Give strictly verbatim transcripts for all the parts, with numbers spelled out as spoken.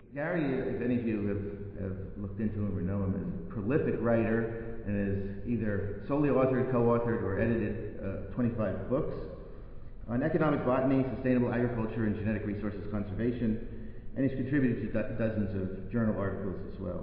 Gary, if any of you have, have looked into him or know him, is a prolific writer and has either solely authored, co-authored, or edited uh, twenty-five books on economic botany, sustainable agriculture, and genetic resources conservation, and he's contributed to do dozens of journal articles as well.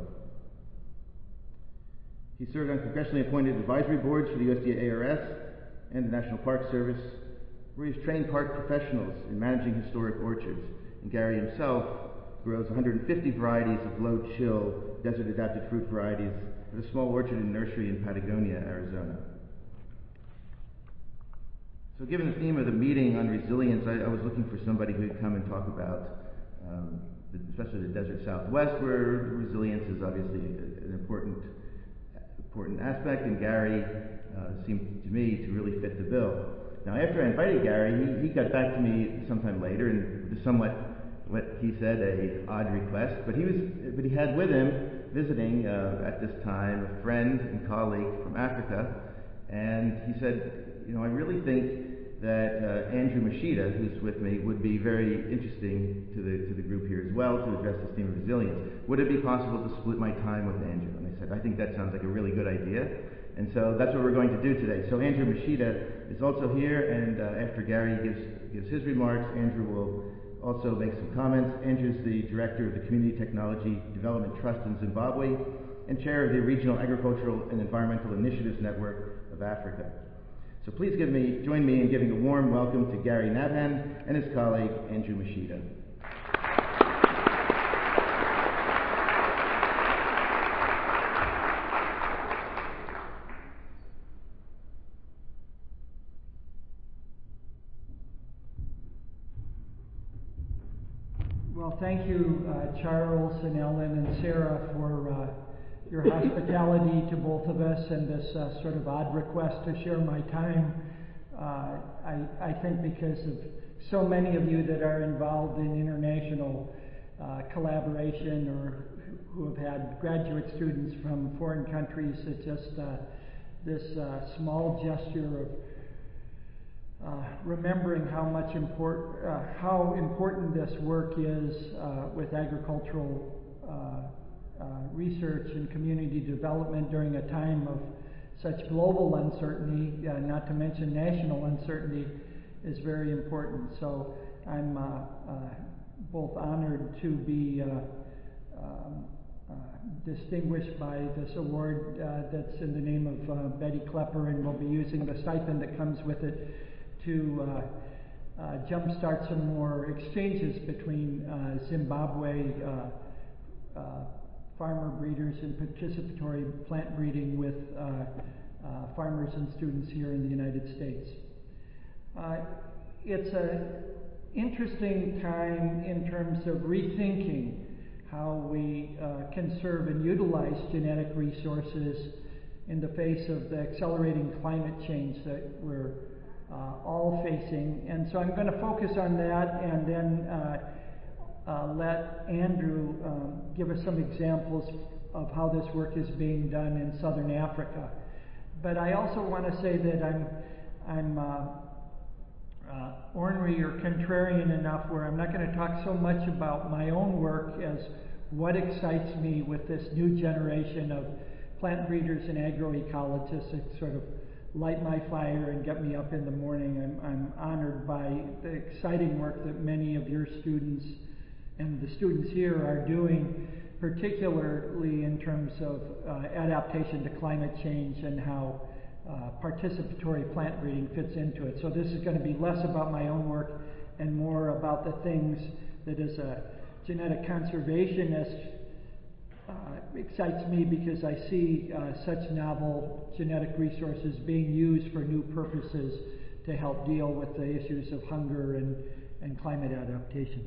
He served on congressionally appointed advisory boards for the U S D A A R S and the National Park Service, where he's trained park professionals in managing historic orchards. And Gary himself grows one hundred fifty varieties of low-chill, desert-adapted fruit varieties at a small orchard and nursery in Patagonia, Arizona. So given the theme of the meeting on resilience, I, I was looking for somebody who would come and talk about, um, the, especially the desert Southwest, where resilience is obviously an important, important aspect, and Gary uh, seemed to me to really fit the bill. Now, after I invited Gary, he, he got back to me sometime later, and with a somewhat, what he said, a odd request, but he was, but he had with him, visiting uh, at this time, a friend and colleague from Africa, and he said, you know, I really think that uh, Andrew Machida, who's with me, would be very interesting to the to the group here as well to address this theme of resilience. Would it be possible to split my time with Andrew? And I said, I think that sounds like a really good idea. And so that's what we're going to do today. So Andrew Machida is also here, and uh, after Gary gives gives his remarks, Andrew will also make some comments. Andrew's the director of the Community Technology Development Trust in Zimbabwe and chair of the Regional Agricultural and Environmental Initiatives Network of Africa. So please give me, join me in giving a warm welcome to Gary Nabhan and his colleague, Andrew Machida. Well, thank you, uh, Charles and Ellen and Sarah, for uh, your hospitality to both of us and this uh, sort of odd request to share my time. Uh, I, I think because of so many of you that are involved in international uh, collaboration or who have had graduate students from foreign countries, it's just uh, this uh, small gesture of uh, remembering how much import, uh, how important this work is uh, with agricultural uh, Uh, research and community development during a time of such global uncertainty, uh, not to mention national uncertainty, is very important. So I'm uh, uh, both honored to be uh, um, uh, distinguished by this award uh, that's in the name of uh, Betty Klepper, and we'll be using the stipend that comes with it to uh, uh, jumpstart some more exchanges between uh, Zimbabwe uh, uh, farmer breeders and participatory plant breeding with uh, uh, farmers and students here in the United States. Uh, it's an interesting time in terms of rethinking how we uh, conserve and utilize genetic resources in the face of the accelerating climate change that we're uh, all facing. And so I'm going to focus on that and then uh, Uh, let Andrew um, give us some examples of how this work is being done in southern Africa. But I also want to say that I'm, I'm uh, uh, ornery or contrarian enough where I'm not going to talk so much about my own work as what excites me with this new generation of plant breeders and agroecologists that sort of light my fire and get me up in the morning. I'm, I'm honored by the exciting work that many of your students and the students here are doing, particularly in terms of uh, adaptation to climate change and how uh, participatory plant breeding fits into it. So this is going to be less about my own work and more about the things that as a genetic conservationist uh, excites me because I see uh, such novel genetic resources being used for new purposes to help deal with the issues of hunger and, and climate adaptation.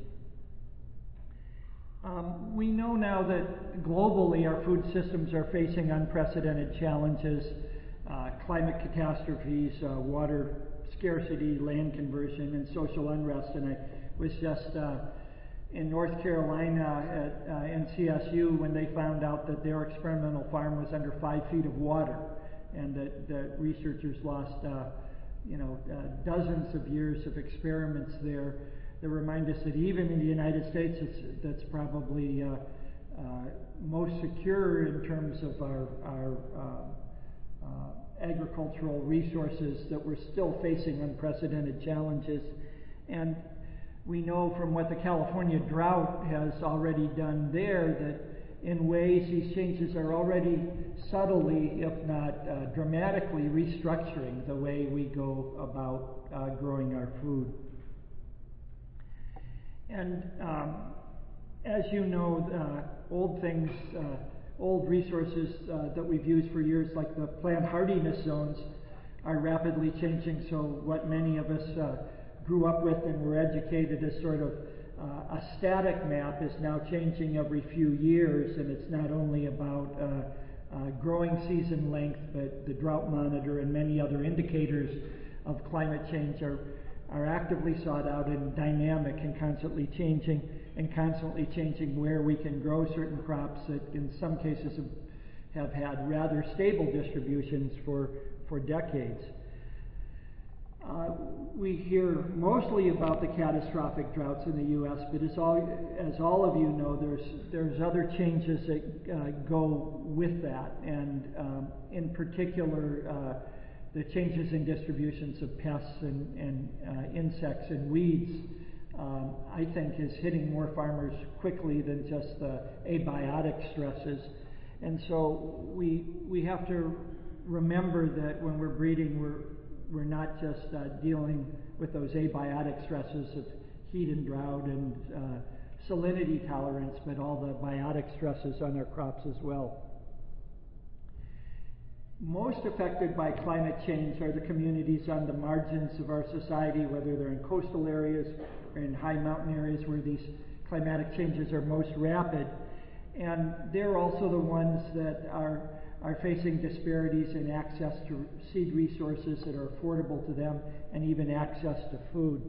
Um, we know now that globally our food systems are facing unprecedented challenges, uh, climate catastrophes, uh, water scarcity, land conversion, and social unrest. And I was just uh, in North Carolina at uh, N C S U when they found out that their experimental farm was under five feet of water, and that, that researchers lost uh, you know, uh, dozens of years of experiments there. that remind us that even in the United States, it's, that's probably uh, uh, most secure in terms of our, our uh, uh, agricultural resources, that we're still facing unprecedented challenges. And we know from what the California drought has already done there that in ways these changes are already subtly, if not uh, dramatically, restructuring the way we go about uh, growing our food. And um, as you know, uh, old things, uh, old resources uh, that we've used for years, like the plant hardiness zones, are rapidly changing. So what many of us uh, grew up with and were educated as sort of uh, a static map is now changing every few years, and it's not only about uh, uh, growing season length, but the drought monitor and many other indicators of climate change are, are actively sought out and dynamic and constantly changing, and constantly changing where we can grow certain crops that in some cases have, have had rather stable distributions for, for decades. Uh, we hear mostly about the catastrophic droughts in the U S, but as all, as all of you know, there's, there's other changes that uh, go with that, and um, in particular, uh, the changes in distributions of pests and, and uh, insects and weeds, um, I think is hitting more farmers quickly than just the abiotic stresses. And so we, we have to remember that when we're breeding, we're We're not just uh, dealing with those abiotic stresses of heat and drought and uh, salinity tolerance, but all the biotic stresses on our crops as well. Most affected by climate change are the communities on the margins of our society, whether they're in coastal areas or in high mountain areas where these climatic changes are most rapid. And they're also the ones that are are facing disparities in access to seed resources that are affordable to them, and even access to food.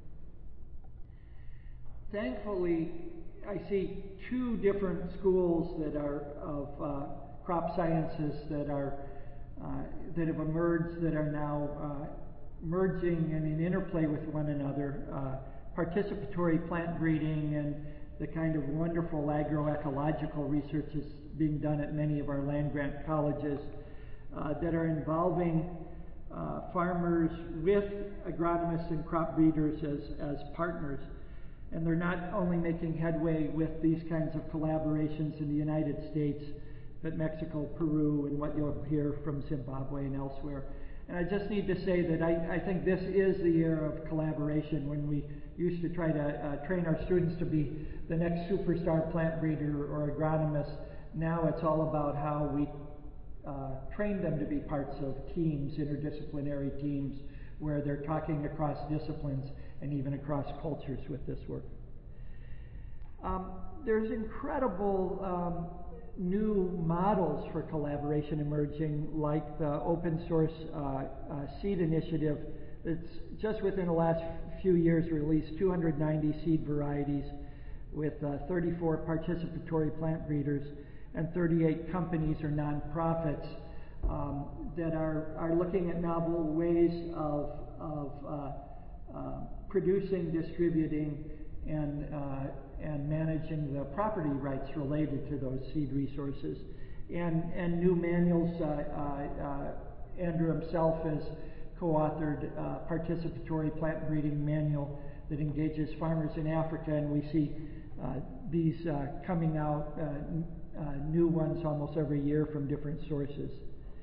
Thankfully, I see two different schools that are of uh, crop sciences that are uh, that have emerged, that are now uh, merging and in interplay with one another. Uh, participatory plant breeding and the kind of wonderful agroecological research is being done at many of our land-grant colleges uh, that are involving uh, farmers with agronomists and crop breeders as, as partners. And they're not only making headway with these kinds of collaborations in the United States, but Mexico, Peru, and what you'll hear from Zimbabwe and elsewhere. And I just need to say that I, I think this is the era of collaboration. When we used to try to uh, train our students to be the next superstar plant breeder or agronomist, now it's all about how we uh, train them to be parts of teams, interdisciplinary teams, where they're talking across disciplines and even across cultures with this work. Um, there's incredible um, new models for collaboration emerging, like the open source uh, uh, seed initiative that's just within the last few years released two hundred ninety seed varieties with uh, thirty-four participatory plant breeders and thirty-eight companies or nonprofits um, that are, are looking at novel ways of, of uh, uh, producing, distributing, and, uh, and managing the property rights related to those seed resources. And, and new manuals, uh, uh, uh, Andrew himself has co-authored a participatory plant breeding manual that engages farmers in Africa, and we see uh, these uh, coming out, uh, uh, new ones almost every year from different sources.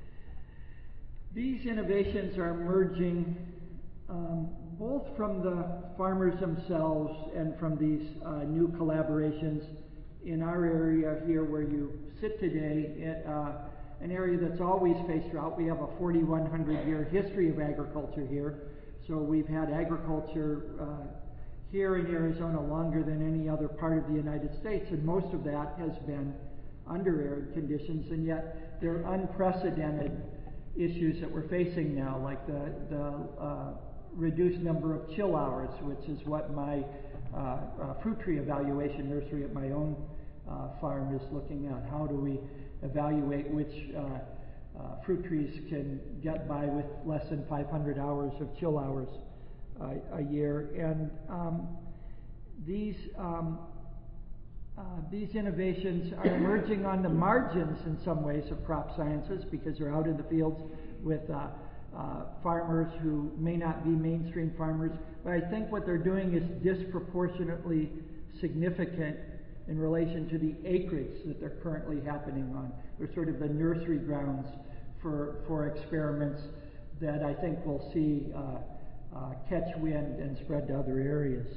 These innovations are emerging um, both from the farmers themselves and from these uh, new collaborations in our area here where you sit today, uh, an area that's always faced drought. We have a forty-one hundred year history of agriculture here, so we've had agriculture uh, here in Arizona longer than any other part of the United States, and most of that has been under arid conditions, and yet there are unprecedented issues that we're facing now, like the, the uh, reduced number of chill hours, which is what my uh, uh, fruit tree evaluation nursery at my own uh, farm is looking at. How do we evaluate which uh, uh, fruit trees can get by with less than five hundred hours of chill hours uh, a year? And um, these um, uh, these innovations are emerging on the margins in some ways of crop sciences because they're out in the fields with uh, uh, farmers who may not be mainstream farmers. But I think what they're doing is disproportionately significant in relation to the acreage that they're currently happening on. They're sort of the nursery grounds for, for experiments that I think we'll see uh, uh, catch wind and spread to other areas.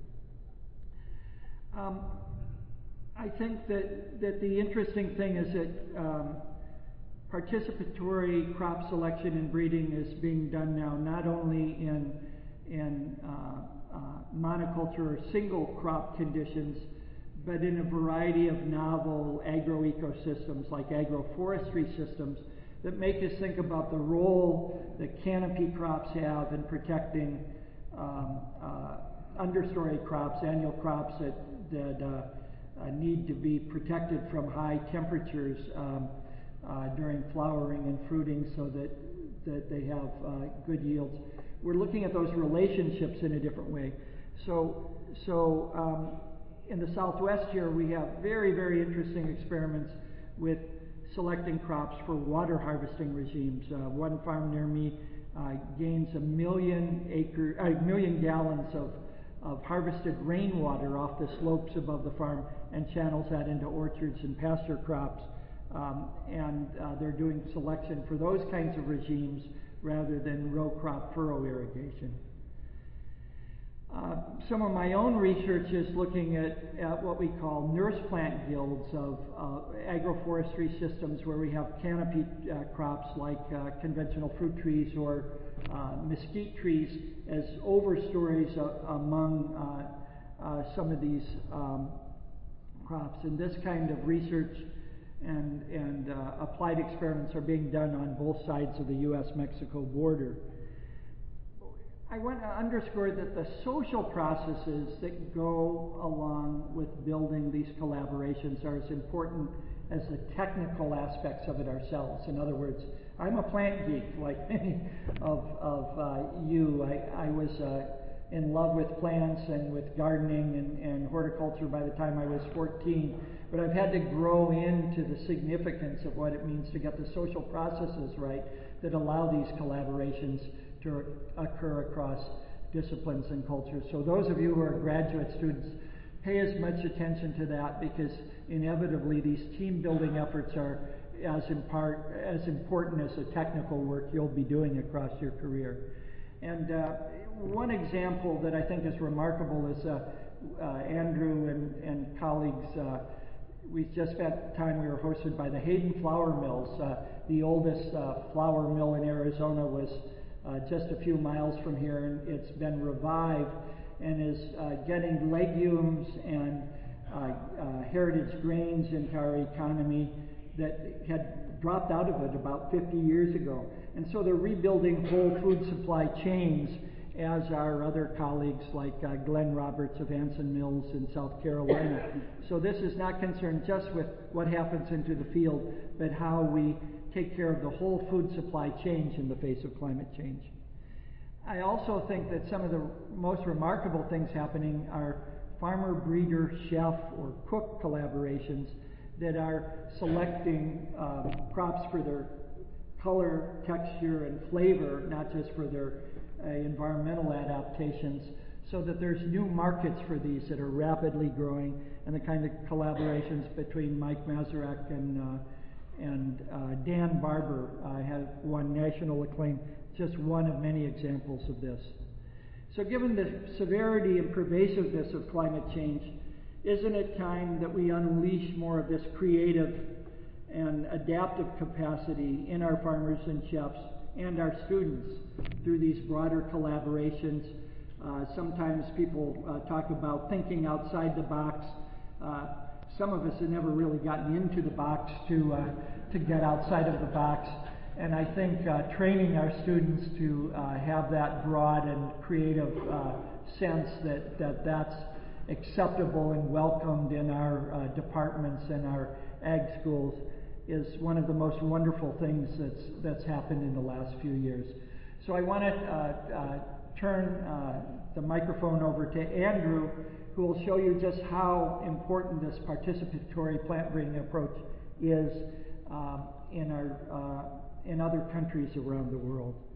Um, I think that, that the interesting thing is that um, participatory crop selection and breeding is being done now not only in, in uh, uh, monoculture or single crop conditions, but in a variety of novel agroecosystems like agroforestry systems that make us think about the role that canopy crops have in protecting um, uh, understory crops, annual crops that, that uh, uh, need to be protected from high temperatures um, uh, during flowering and fruiting so that, that they have uh, good yields. We're looking at those relationships in a different way. So, so um, in the Southwest here, we have very, very interesting experiments with selecting crops for water harvesting regimes. Uh, one farm near me uh, gains a million acre, a million gallons of, of harvested rainwater off the slopes above the farm and channels that into orchards and pasture crops. Um, and uh, they're doing selection for those kinds of regimes rather than row crop furrow irrigation. Uh, some of my own research is looking at, at what we call nurse plant guilds of uh, agroforestry systems where we have canopy uh, crops like uh, conventional fruit trees or uh, mesquite trees as overstories uh, among uh, uh, some of these um, crops. And this kind of research and, and uh, applied experiments are being done on both sides of the U S Mexico border. I want to underscore that the social processes that go along with building these collaborations are as important as the technical aspects of it ourselves. In other words, I'm a plant geek like many of, of uh, you. I, I was uh, in love with plants and with gardening and, and horticulture by the time I was fourteen. But I've had to grow into the significance of what it means to get the social processes right that allow these collaborations to occur across disciplines and cultures. So those of you who are graduate students, pay as much attention to that because inevitably these team building efforts are as, in part, as important as the technical work you'll be doing across your career. And uh, one example that I think is remarkable is uh, uh, Andrew and, and colleagues, uh, we just spent time, we were hosted by the Hayden Flour Mills. Uh, the oldest uh, flour mill in Arizona was Uh, just a few miles from here, and it's been revived and is uh, getting legumes and uh, uh, heritage grains into our economy that had dropped out of it about fifty years ago. And so they're rebuilding whole food supply chains, as are other colleagues like uh, Glenn Roberts of Anson Mills in South Carolina. So this is not concerned just with what happens into the field, but how we take care of the whole food supply chain in the face of climate change. I also think that some of the most remarkable things happening are farmer, breeder, chef, or cook collaborations that are selecting um, crops for their color, texture, and flavor, not just for their uh, environmental adaptations, so that there's new markets for these that are rapidly growing, and the kind of collaborations between Mike Mazurak and uh, And uh, Dan Barber uh, had won national acclaim, just one of many examples of this. So given the severity and pervasiveness of climate change, isn't it time that we unleash more of this creative and adaptive capacity in our farmers and chefs and our students through these broader collaborations? Uh, sometimes people uh, talk about thinking outside the box. Uh, Some of us have never really gotten into the box to uh, to get outside of the box, and I think uh, training our students to uh, have that broad and creative uh, sense that, that that's acceptable and welcomed in our uh, departments and our ag schools is one of the most wonderful things that's that's happened in the last few years. So I want to uh, uh, turn uh, the microphone over to Andrew, who will show you just how important this participatory plant breeding approach is um, in our uh, in other countries around the world.